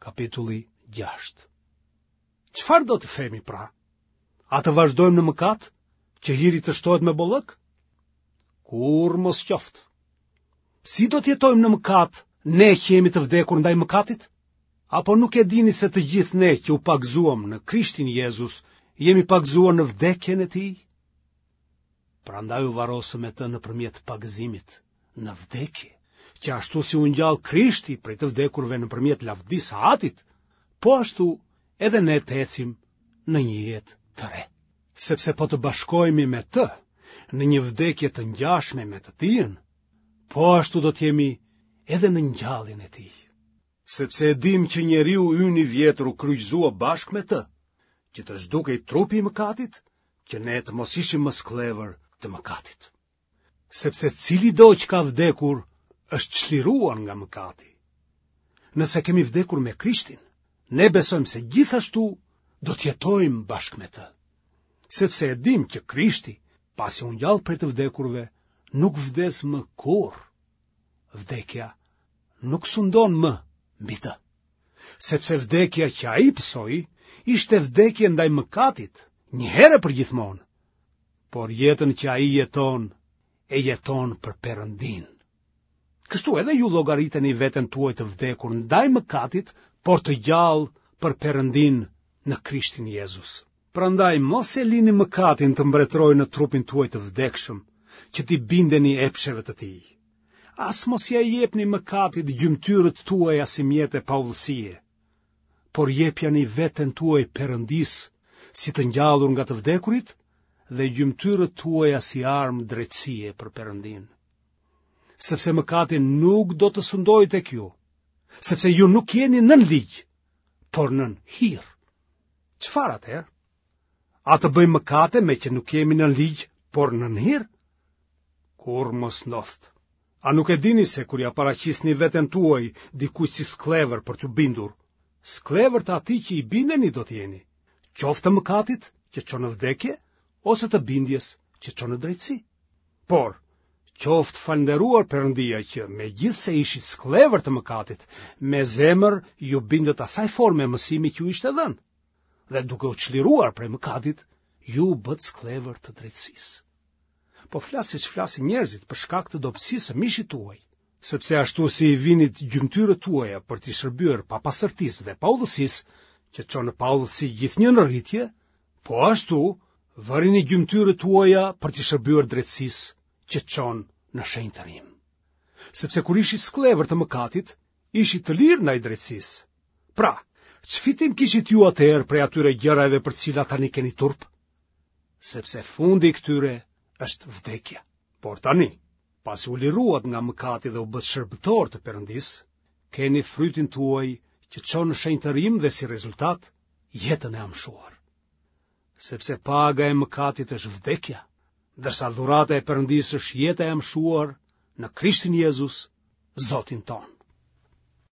Kapitulli 6. Çfarë do të themi pra? A të vazhdojmë në mëkat, që hiri të shtohet me bollëk? Kur mos qoftë. Si do të jetojmë në mëkat, ne që jemi të vdekur ndaj mëkatit? Apo nuk e dini se të gjithë ne që u pagëzuam në Krishtin Jezus, jemi pagëzuar në vdekjen e tij? Prandaj u varrosëm me të nëpërmjet pagëzimit në vdekje, që ashtu si u ngjall Krishti prej të vdekurve nëpërmjet lavdisë së Atit, po ashtu edhe ne të ecim në një jetë të re. Sepse po të bashkohemi me të në një vdekje të ngjashme me të tijën, po ashtu do të jemi edhe në ngjalljen e tij. Sepse e dim që njeriu ynë i vjetër u kryqëzua bashkë me të, që të zhdukej trupi i mëkatit, që ne të mos ishim më sklever të mëkatit. Sepse cili do që ka vdekur është çliruar nga mëkati. Nëse kemi vdekur me Krishtin, ne besojmë se gjithashtu do të jetojmë bashkë me të. Sepse e dim që Krishti, pasi u ngjall prej të vdekurve, nuk vdes më kurrë. Vdekja nuk sundon më mbi të. Sepse vdekja që ai pësoi ishte vdekje ndaj mëkatit, një herë për gjithmonë. Por jetën që ai jeton, e jeton për Perëndin. Kështu edhe ju llogariteni veten tuaj të vdekur ndaj mëkatit, por të gjallë për Perëndin në Krishtin Jezus. Prandaj mos e lini mëkatin të mbretërojë në trupin tuaj të vdekshëm, që t'i bindeni epsheve të tij. As mos ja jepni mëkatit gjymtyrët tuaja si mjete pa udhësie, por jepjani veten tuaj Perëndis si të ngjallur nga të vdekurit dhe gjymtyrët tuaja si armë drejtësie për Perëndin. Sepse mëkati nuk do të sundojë tek ju, sepse ju nuk jeni nën ligj, por nën hir. Çfarë atëherë? A të bëjmë mëkate me që nuk jemi nën ligj, por nën hir? Kur mos ndodht. A nuk e dini se kur ja paraqisni veten tuaj dikujt si sklever për t'u bindur, sklever të atij që i bindeni do t'jeni, qoftë të mëkatit që çon në vdekje, ose të bindjes që çon në drejtësi. Por, qoftë falënderuar Perëndia që megjithse ishit sklever të mëkatit, me zemër ju bindët asaj forme mësimi që ju ishte dhënë, dhe duke u çliruar prej mëkatit, ju bët sklever të drejtësisë. Po flas siç flasin njerëzit për shkak të dobësisë së mishit tuaj, sepse ashtu si i vinit gjymtyrët tuaja për t'i shërbyer pa pastërtisë dhe pa udhësisë, që çon në pa udhësi gjithnjë në rritje, po ashtu vërini gjymtyrët tuaja për t'i shërbyer drejtësisë, që çon në shenjtërim. Sepse kur ishit sklever të mëkatit, ishit të lirë ndaj drejtësisë. Pra, ç'fitim kishit ju atëherë prej atyre gjërave për të cilat tani keni turp? Sepse fundi i këtyre është vdekja. Por tani, pasi u liruat nga mëkati dhe u bët shërbëtor të Perëndis, keni frytin tuaj që çon në shenjtërim dhe si rezultat jetën e amshuar. Sepse paga e mëkatit është vdekja, ndërsa dhurata e Perëndis është jeta e amshuar në Krishtin Jezus, Zotin ton.